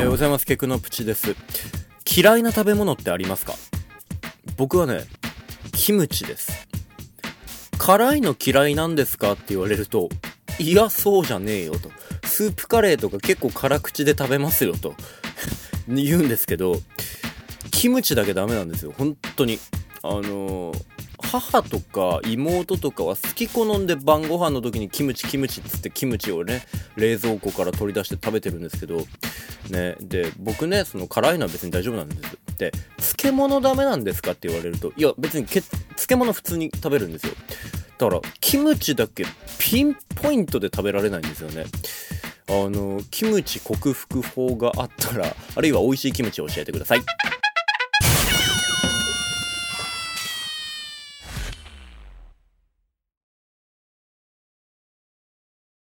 ございます。ケクノプチです。嫌いな食べ物ってありますか？僕はね、キムチです。辛いの嫌いなんですかって言われると、いやそうじゃねえよと。スープカレーとか結構辛口で食べますよと言うんですけど、キムチだけダメなんですよ、本当に。母とか妹とかは好き好んで晩ご飯の時にキムチっつってキムチをね、冷蔵庫から取り出して食べてるんですけどね。で、僕ね、その辛いのは別に大丈夫なんです。で、漬物ダメなんですかって言われると、いや別に漬物普通に食べるんですよ。だからキムチだけピンポイントで食べられないんですよね。キムチ克服法があったら、あるいは美味しいキムチを教えてください。